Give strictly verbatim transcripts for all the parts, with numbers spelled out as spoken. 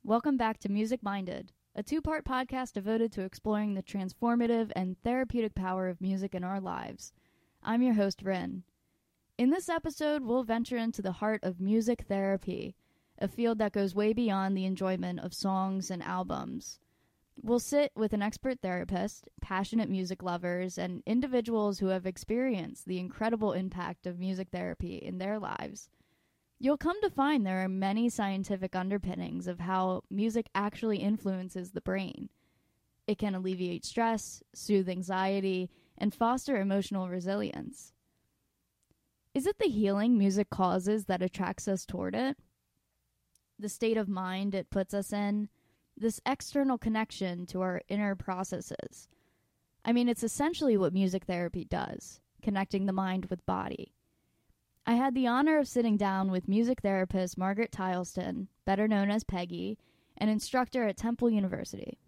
Welcome back to Music Minded, a two-part podcast devoted to exploring the transformative and therapeutic power of music in our lives. I'm your host, Rin. In this episode, we'll venture into the heart of music therapy, a field that goes way beyond the enjoyment of songs and albums. We'll sit with an expert therapist, passionate music lovers, and individuals who have experienced the incredible impact of music therapy in their lives. You'll come to find there are many scientific underpinnings of how music actually influences the brain. It can alleviate stress, soothe anxiety, and foster emotional resilience. Is it the healing music causes that attracts us toward it? The state of mind it puts us in? This external connection to our inner processes? I mean, it's essentially what music therapy does, connecting the mind with body. I had the honor of sitting down with music therapist Margaret Tileston, better known as Peggy, an instructor at Temple University.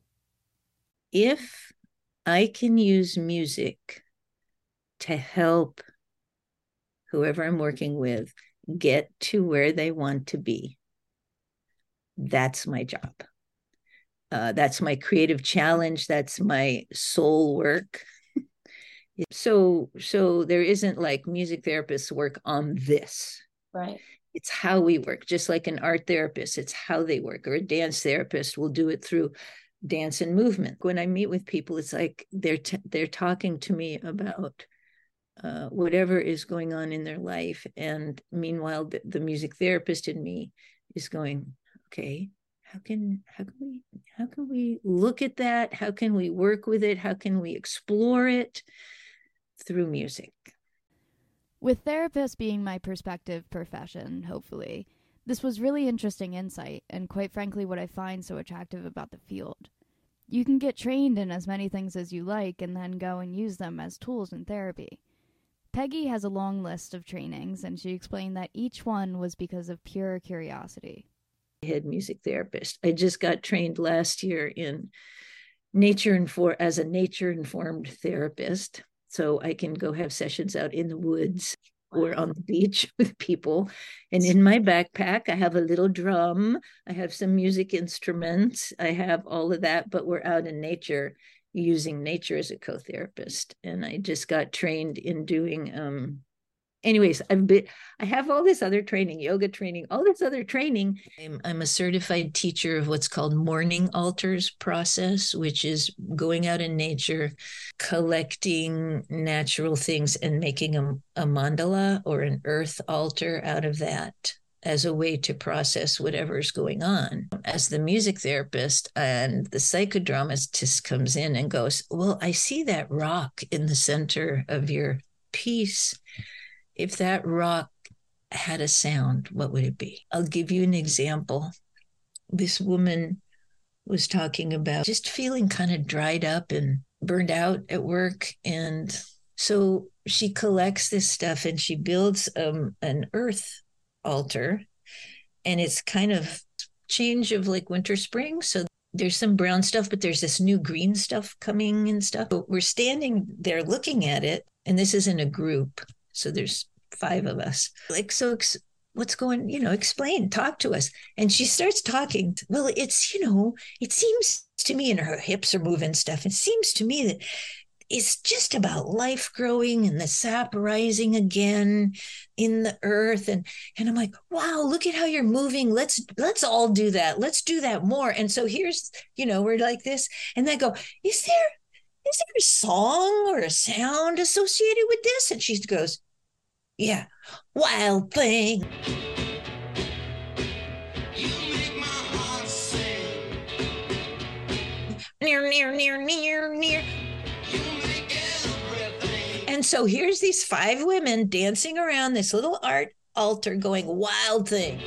If I can use music to help whoever I'm working with get to where they want to be, that's my job. Uh, that's my creative challenge. That's my soul work. So, so there isn't like music therapists work on this. Right. It's how we work, just like an art therapist, it's how they work, or a dance therapist will do it through dance and movement. When I meet with people, it's like they're t- they're talking to me about uh, whatever is going on in their life. And meanwhile, the, the music therapist in me is going, okay, how can how can we how can we look at that? How can we work with it? How can we explore it through music? With therapists being my prospective profession, hopefully, this was really interesting insight, and quite frankly what I find so attractive about the field. You can get trained in as many things as you like and then go and use them as tools in therapy. Peggy has a long list of trainings, and she explained that each one was because of pure curiosity. Head music therapist. I just got trained last year in nature and for as a nature informed therapist. So I can go have sessions out in the woods or on the beach with people. And in my backpack, I have a little drum. I have some music instruments. I have all of that, but we're out in nature using nature as a co-therapist. And I just got trained in doing, um, anyways, I've been, I have all this other training, yoga training, all this other training. I'm, I'm a certified teacher of what's called morning altars process, which is going out in nature, collecting natural things and making a, a mandala or an earth altar out of that as a way to process whatever's going on. As the music therapist and the psychodramatist comes in and goes, well, I see that rock in the center of your piece. If that rock had a sound, what would it be? I'll give you an example. This woman was talking about just feeling kind of dried up and burned out at work. And so she collects this stuff and she builds um, an earth altar. And it's kind of change of like winter, spring. So there's some brown stuff, but there's this new green stuff coming and stuff. But we're standing there looking at it. And this is in a group. So there's five of us. Like, so ex- what's going, you know, explain, talk to us. And she starts talking. Well, it's, you know, it seems to me, and her hips are moving stuff. It seems to me that it's just about life growing and the sap rising again in the earth. And, and I'm like, wow, look at how you're moving. Let's, let's all do that. Let's do that more. And so here's, you know, we're like this. And then I go, is there, is there a song or a sound associated with this? And she goes, yeah, wild thing. You make my heart sing. Near, near, near, near, near. You make everything. And so here's these five women dancing around this little art altar going wild thing.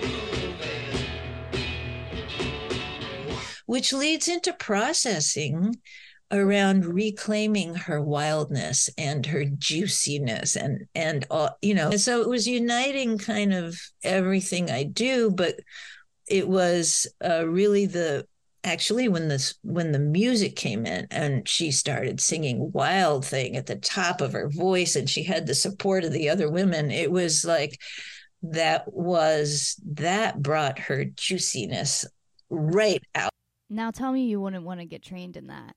Which leads into processing around reclaiming her wildness and her juiciness and, and all, you know, and so it was uniting kind of everything I do, but it was uh, really the, actually when this, when the music came in and she started singing Wild Thing at the top of her voice and she had the support of the other women, it was like, that was, that brought her juiciness right out. Now tell me you wouldn't want to get trained in that.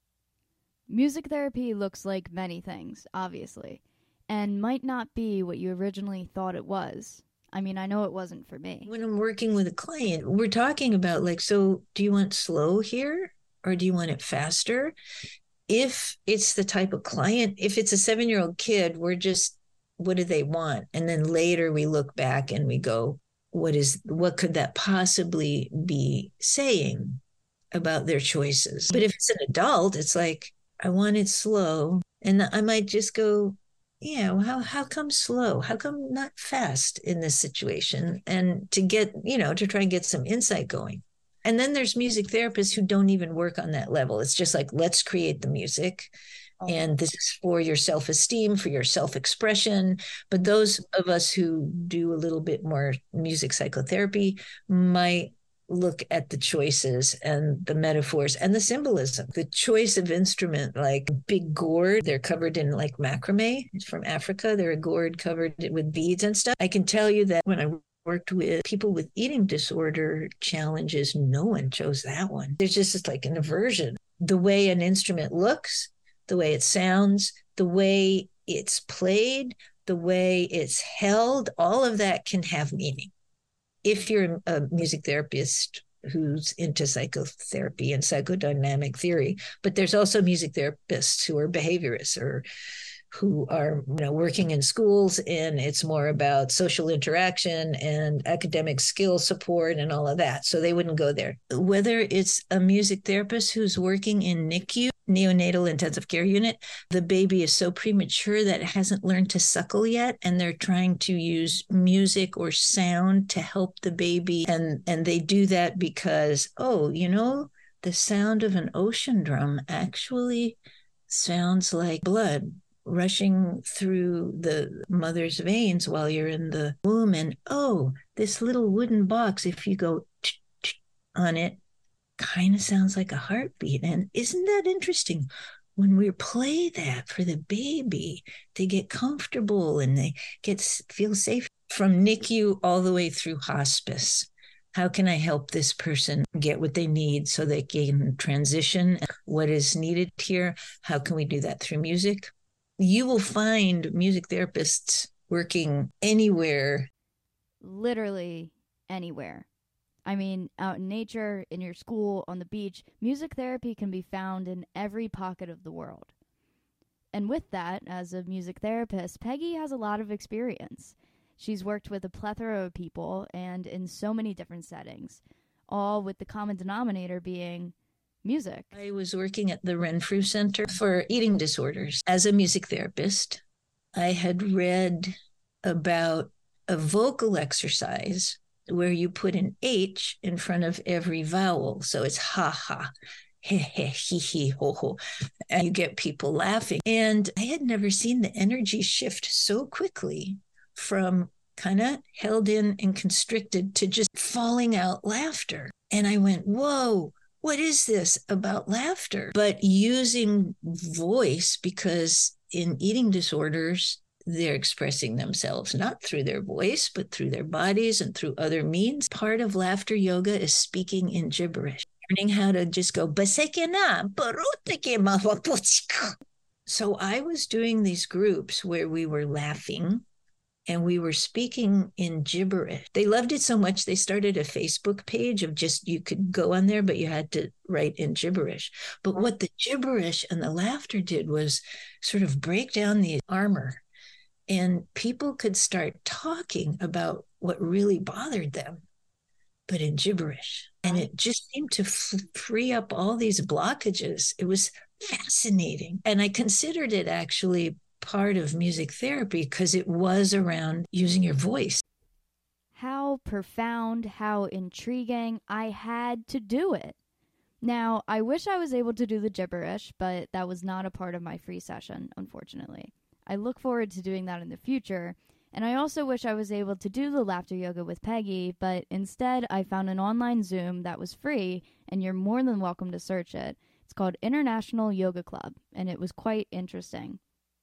Music therapy looks like many things, obviously, and might not be what you originally thought it was. I mean, I know it wasn't for me. When I'm working with a client, we're talking about like, so do you want slow here or do you want it faster? If it's the type of client, if it's a seven-year-old kid, we're just, what do they want? And then later we look back and we go, what is, what could that possibly be saying about their choices? But if it's an adult, it's like, I want it slow. And I might just go, yeah, well, how, how come slow? How come not fast in this situation? And to get, you know, to try and get some insight going. And then there's music therapists who don't even work on that level. It's just like, let's create the music. Oh. And this is for your self-esteem, for your self-expression. But those of us who do a little bit more music psychotherapy might look at the choices and the metaphors and the symbolism. The choice of instrument, like big gourd, they're covered in like macrame from Africa. They're a gourd covered with beads and stuff. I can tell you that when I worked with people with eating disorder challenges, no one chose that one. There's just like an aversion. The way an instrument looks, the way it sounds, the way it's played, the way it's held, all of that can have meaning. If you're a music therapist who's into psychotherapy and psychodynamic theory, but there's also music therapists who are behaviorists or who are, you know, working in schools, and it's more about social interaction and academic skill support and all of that. So they wouldn't go there. Whether it's a music therapist who's working in N I C U, neonatal intensive care unit, the baby is so premature that it hasn't learned to suckle yet, and they're trying to use music or sound to help the baby. And, and they do that because, oh, you know, the sound of an ocean drum actually sounds like blood rushing through the mother's veins while you're in the womb. And, oh, this little wooden box, if you go on it, kind of sounds like a heartbeat. And isn't that interesting? When we play that for the baby, they get comfortable and they get feel safe. From N I C U all the way through hospice, how can I help this person get what they need so they can transition? What is needed here? How can we do that through music? You will find music therapists working anywhere. Literally anywhere. I mean, out in nature, in your school, on the beach, music therapy can be found in every pocket of the world. And with that, as a music therapist, Peggy has a lot of experience. She's worked with a plethora of people and in so many different settings, all with the common denominator being music. I was working at the Renfrew Center for Eating Disorders. As a music therapist, I had read about a vocal exercise where you put an H in front of every vowel. So it's ha ha, he he, he he, ho ho. And you get people laughing. And I had never seen the energy shift so quickly from kind of held in and constricted to just falling out laughter. And I went, whoa, what is this about laughter? But using voice, because in eating disorders, they're expressing themselves not through their voice, but through their bodies and through other means. Part of laughter yoga is speaking in gibberish, learning how to just go, so I was doing these groups where we were laughing and we were speaking in gibberish. They loved it so much, they started a Facebook page of just, you could go on there, but you had to write in gibberish. But what the gibberish and the laughter did was sort of break down the armor. And people could start talking about what really bothered them, but in gibberish. And it just seemed to f- free up all these blockages. It was fascinating. And I considered it actually part of music therapy because it was around using your voice. How profound, how intriguing. I had to do it. Now, I wish I was able to do the gibberish, but that was not a part of my free session, unfortunately. I look forward to doing that in the future, and I also wish I was able to do the laughter yoga with Peggy, but instead I found an online Zoom that was free, and you're more than welcome to search it. It's called International Yoga Club, and it was quite interesting.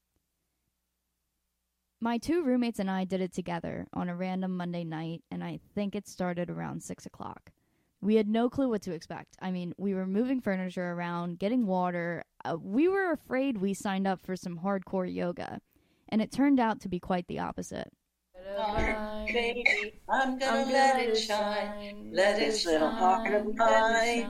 My two roommates and I did it together on a random Monday night, and I think it started around six o'clock. We had no clue what to expect. I mean, we were moving furniture around, getting water. Uh, we were afraid we signed up for some hardcore yoga, and it turned out to be quite the opposite. Mine, baby, I'm gonna, I'm gonna let, let it shine. shine. Let this little heart of mine.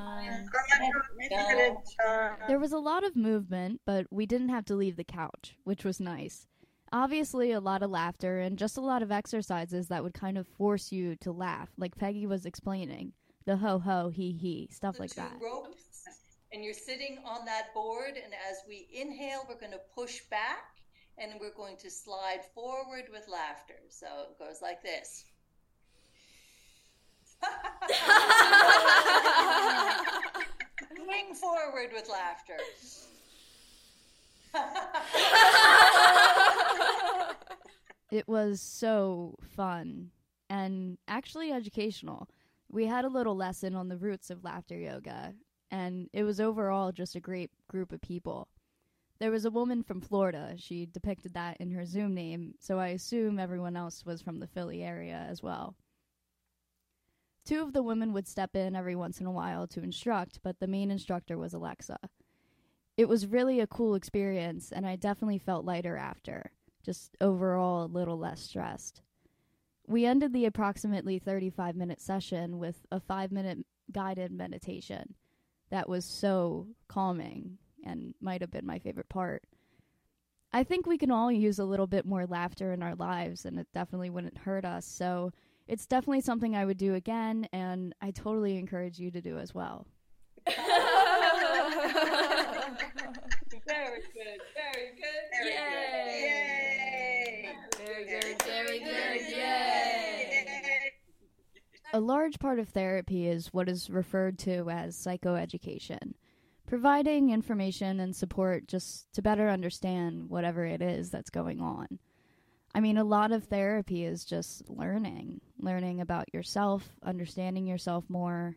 There was a lot of movement, but we didn't have to leave the couch, which was nice. Obviously, a lot of laughter and just a lot of exercises that would kind of force you to laugh, like Peggy was explaining. The ho-ho, he-he, stuff the like that. Ropes, and you're sitting on that board, and as we inhale, we're going to push back, and we're going to slide forward with laughter. So it goes like this. Swing forward with laughter. It was so fun and actually educational. We had a little lesson on the roots of laughter yoga, and it was overall just a great group of people. There was a woman from Florida. She depicted that in her Zoom name, so I assume everyone else was from the Philly area as well. Two of the women would step in every once in a while to instruct, but the main instructor was Alexa. It was really a cool experience, and I definitely felt lighter after, just overall a little less stressed. We ended the approximately thirty-five minute session with a five minute guided meditation that was so calming and might have been my favorite part. I think we can all use a little bit more laughter in our lives, and it definitely wouldn't hurt us, so it's definitely something I would do again, and I totally encourage you to do as well. Very good, very good, very Yay. good. Yay! Very good, very good, yay! A large part of therapy is what is referred to as psychoeducation, providing information and support just to better understand whatever it is that's going on. I mean, a lot of therapy is just learning, learning about yourself, understanding yourself more.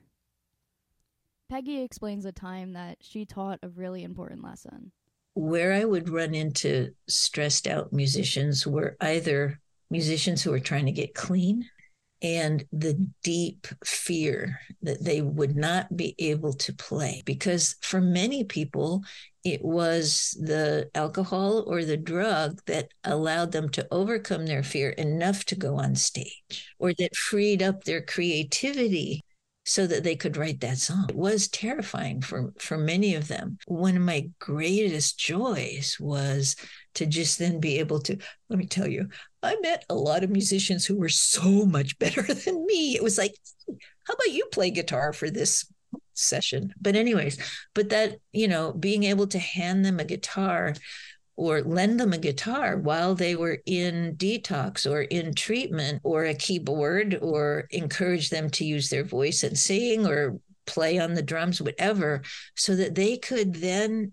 Peggy explains a time that she taught a really important lesson. Where I would run into stressed out musicians were either musicians who were trying to get clean and the deep fear that they would not be able to play. Because for many people, it was the alcohol or the drug that allowed them to overcome their fear enough to go on stage, or that freed up their creativity so that they could write that song. It was terrifying for, for many of them. One of my greatest joys was to just then be able to, let me tell you, I met a lot of musicians who were so much better than me. It was like, how about you play guitar for this session? But anyways, but that, you know, being able to hand them a guitar or lend them a guitar while they were in detox or in treatment, or a keyboard, or encourage them to use their voice and sing or play on the drums, whatever, so that they could then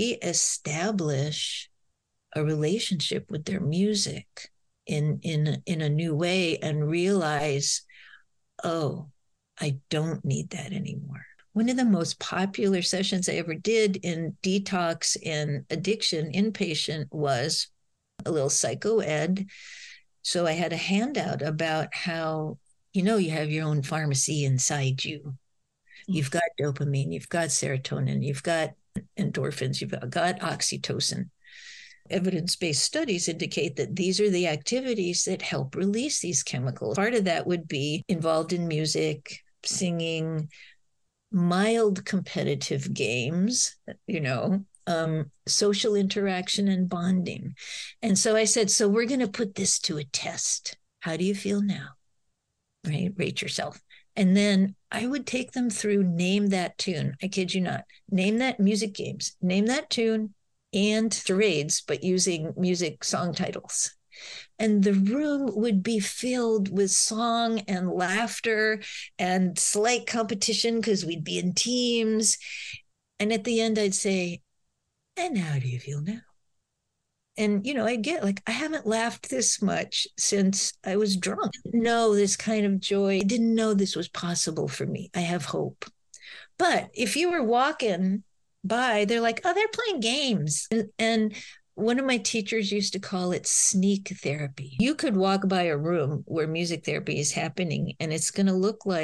reestablish a relationship with their music in, in, in a new way and realize, oh, I don't need that anymore. One of the most popular sessions I ever did in detox and addiction inpatient was a little psycho ed. So I had a handout about how, you know, you have your own pharmacy inside you. You've got dopamine, you've got serotonin, you've got endorphins, you've got oxytocin. Evidence-based studies indicate that these are the activities that help release these chemicals. Part of that would be involved in music, singing, mild competitive games, you know, um, social interaction and bonding. And so I said, so we're going to put this to a test. How do you feel now? Right? Rate yourself. And then I would take them through name that tune. I kid you not. Name that music games. Name that tune and charades, but using music song titles. And the room would be filled with song and laughter and slight competition because we'd be in teams. And at the end, I'd say, and how do you feel now? And, you know, I get like, I haven't laughed this much since I was drunk. I didn't know this kind of joy. I didn't know this was possible for me. I have hope. But if you were walking by, they're like, oh, they're playing games. And, and one of my teachers used to call it sneak therapy. You could walk by a room where music therapy is happening, and it's going to look like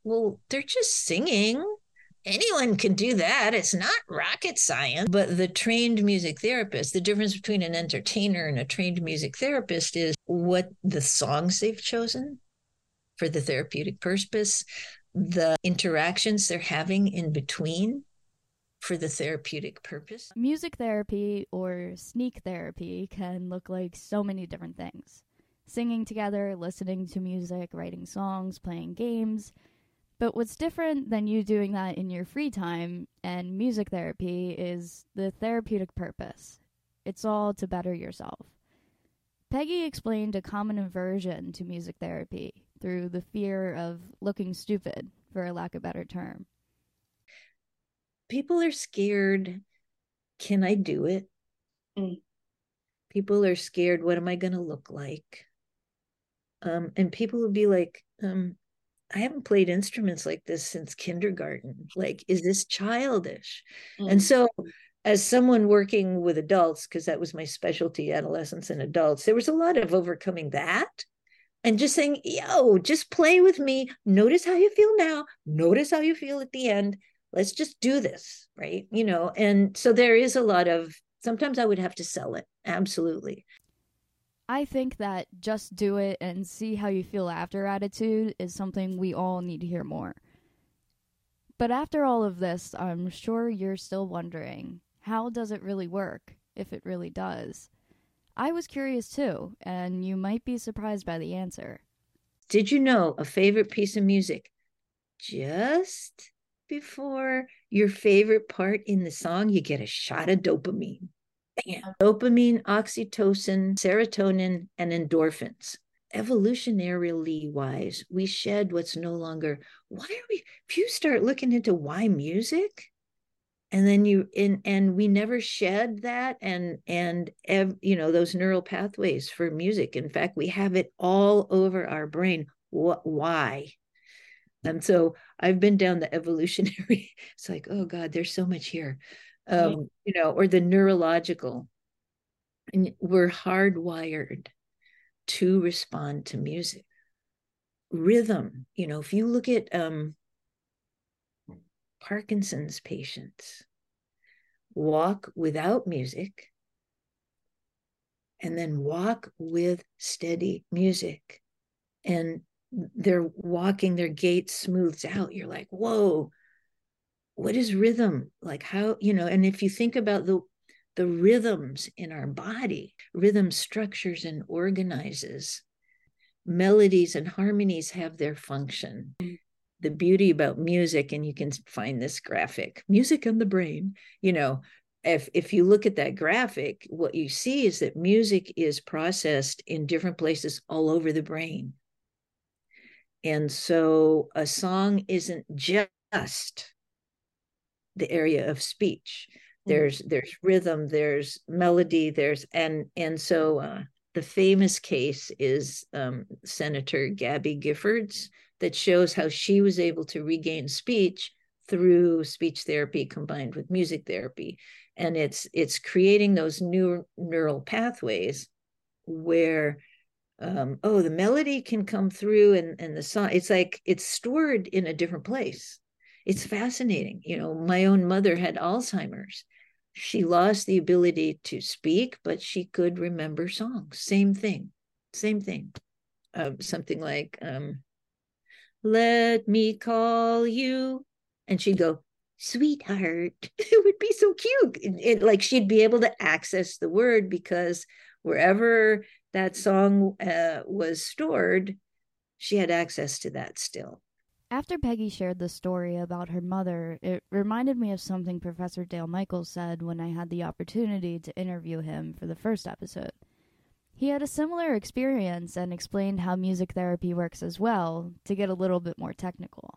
well, they're just singing. Anyone can do that. It's not rocket science. But the trained music therapist, the difference between an entertainer and a trained music therapist is what the songs they've chosen for the therapeutic purpose, the interactions they're having in between for the therapeutic purpose. Music therapy or sneak therapy can look like so many different things. Singing together, listening to music, writing songs, playing games. But what's different than you doing that in your free time and music therapy is the therapeutic purpose. It's all to better yourself. Peggy explained a common aversion to music therapy through the fear of looking stupid, for a lack of a better term. People are scared. Can I do it? Mm. People are scared. What am I going to look like? Um, and people would be like, um, I haven't played instruments like this since kindergarten. Like, is this childish? Mm. And so as someone working with adults, because that was my specialty, adolescents and adults, there was a lot of overcoming that and just saying, yo, just play with me. Notice how you feel now. Notice how you feel at the end. Let's just do this, right? You know, and so there is a lot of, sometimes I would have to sell it. Absolutely. I think that just do it and see how you feel after attitude is something we all need to hear more. But after all of this, I'm sure you're still wondering, how does it really work, if it really does? I was curious too, and you might be surprised by the answer. Did you know a favorite piece of music? Just before your favorite part in the song, you get a shot of dopamine. Bam. Dopamine, oxytocin, serotonin, and endorphins. Evolutionarily wise, we shed what's no longer. Why are we? If you start looking into why music, and then you in and we never shed that, and and you know those neural pathways for music. In fact, we have it all over our brain. What? Why? And so I've been down the evolutionary. It's like, oh God, there's so much here. Um, you know, or the neurological. And we're hardwired to respond to music. Rhythm, you know, if you look at um, Parkinson's patients, walk without music, and then walk with steady music. And they're walking, their gait smooths out. You're like, whoa. What is rhythm? Like how, you know, and if you think about the the rhythms in our body, rhythm structures and organizes. Melodies and harmonies have their function. The beauty about music, and you can find this graphic, music and the brain, you know, if if you look at that graphic, what you see is that music is processed in different places all over the brain. And so a song isn't just the area of speech. There's mm-hmm. there's rhythm, there's melody, there's and and so uh, the famous case is um, Senator Gabby Giffords, that shows how she was able to regain speech through speech therapy combined with music therapy, and it's it's creating those new neural pathways where um, oh the melody can come through and and the song, it's like it's stored in a different place. It's fascinating. You know, my own mother had Alzheimer's. She lost the ability to speak, but she could remember songs. Same thing, same thing. Uh, something like, um, let me call you. And she'd go, sweetheart. It would be so cute. It, it, like she'd be able to access the word because wherever that song uh, was stored, she had access to that still. After Peggy shared the story about her mother, it reminded me of something Professor Dale Michaels said when I had the opportunity to interview him for the first episode. He had a similar experience and explained how music therapy works as well, to get a little bit more technical.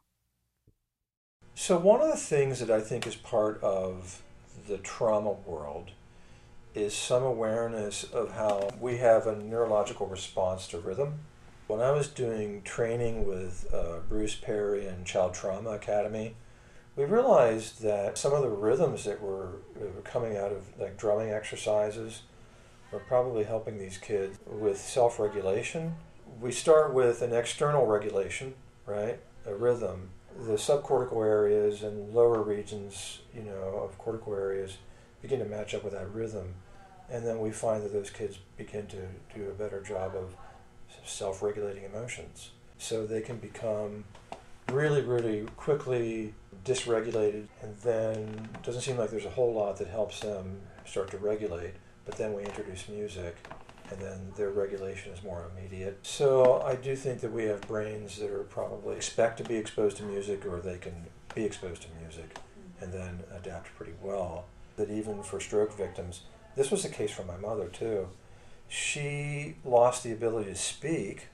So one of the things that I think is part of the trauma world is some awareness of how we have a neurological response to rhythm. When I was doing training with uh, Bruce Perry and Child Trauma Academy, we realized that some of the rhythms that were, that were coming out of like drumming exercises were probably helping these kids with self-regulation. We start with an external regulation, right? a rhythm, the subcortical areas and lower regions, you know, of cortical areas begin to match up with that rhythm. And then we find that those kids begin to do a better job of self-regulating emotions. So they can become really, really quickly dysregulated, and then it doesn't seem like there's a whole lot that helps them start to regulate. But then we introduce music, and then their regulation is more immediate. So I do think that we have brains that are probably expect to be exposed to music, or they can be exposed to music and then adapt pretty well. That even for stroke victims, this was the case for my mother too. She lost the ability to speak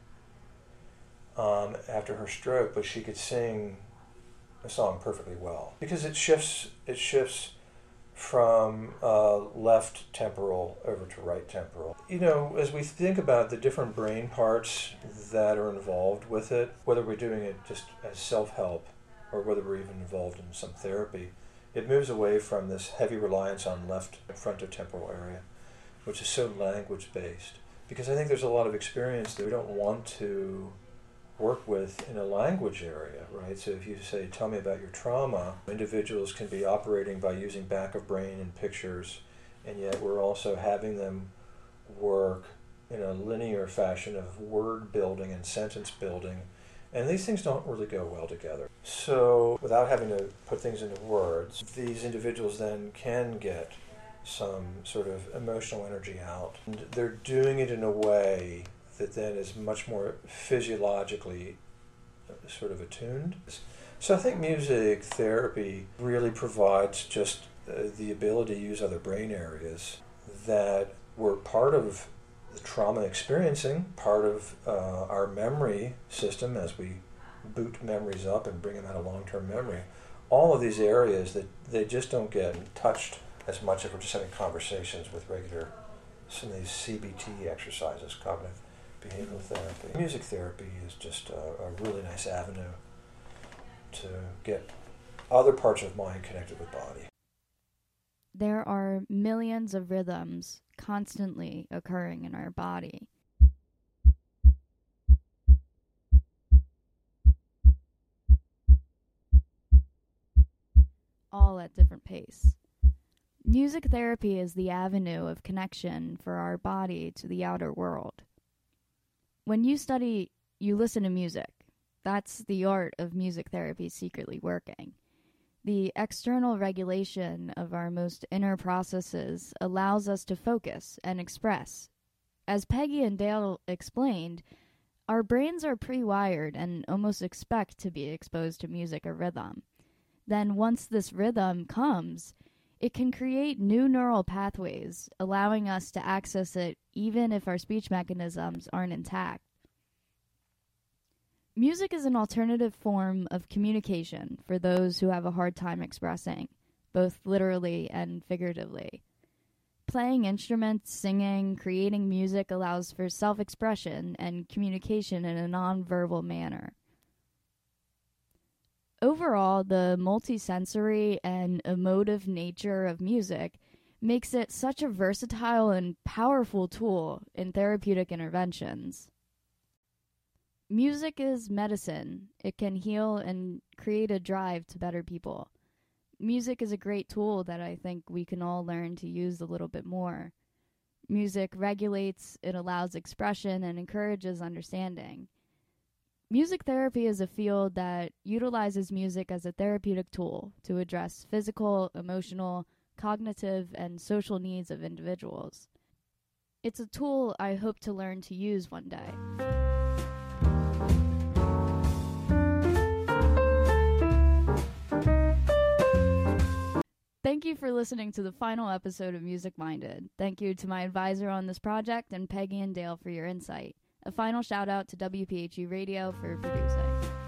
um, after her stroke, but she could sing a song perfectly well because it shifts. It shifts from uh, left temporal over to right temporal. You know, as we think about the different brain parts that are involved with it, whether we're doing it just as self-help or whether we're even involved in some therapy, it moves away from this heavy reliance on left frontotemporal area, which is so language-based. Because I think there's a lot of experience that we don't want to work with in a language area, right? So if you say, tell me about your trauma, individuals can be operating by using back of brain and pictures, and yet we're also having them work in a linear fashion of word building and sentence building, and these things don't really go well together. So without having to put things into words, these individuals then can get some sort of emotional energy out. And they're doing it in a way that then is much more physiologically sort of attuned. So I think music therapy really provides just uh, the ability to use other brain areas that were part of the trauma experiencing, part of uh, our memory system as we boot memories up and bring them out of long-term memory. All of these areas that they just don't get touched as much if we're just having conversations with regular, some of these C B T exercises, cognitive behavioral therapy. Music therapy is just a, a really nice avenue to get other parts of mind connected with body. There are millions of rhythms constantly occurring in our body. All at different pace. Music therapy is the avenue of connection for our body to the outer world. When you study, you listen to music. That's the art of music therapy secretly working. The external regulation of our most inner processes allows us to focus and express. As Peggy and Dale explained, our brains are pre-wired and almost expect to be exposed to music or rhythm. Then once this rhythm comes, it can create new neural pathways, allowing us to access it even if our speech mechanisms aren't intact. Music is an alternative form of communication for those who have a hard time expressing, both literally and figuratively. Playing instruments, singing, creating music allows for self-expression and communication in a non-verbal manner. Overall, the multisensory and emotive nature of music makes it such a versatile and powerful tool in therapeutic interventions. Music is medicine. It can heal and create a drive to better people. Music is a great tool that I think we can all learn to use a little bit more. Music regulates, it allows expression, and encourages understanding. Music therapy is a field that utilizes music as a therapeutic tool to address physical, emotional, cognitive, and social needs of individuals. It's a tool I hope to learn to use one day. Thank you for listening to the final episode of Music Minded. Thank you to my advisor on this project and Peggy and Dale for your insight. A final shout out to W P H U Radio for producing.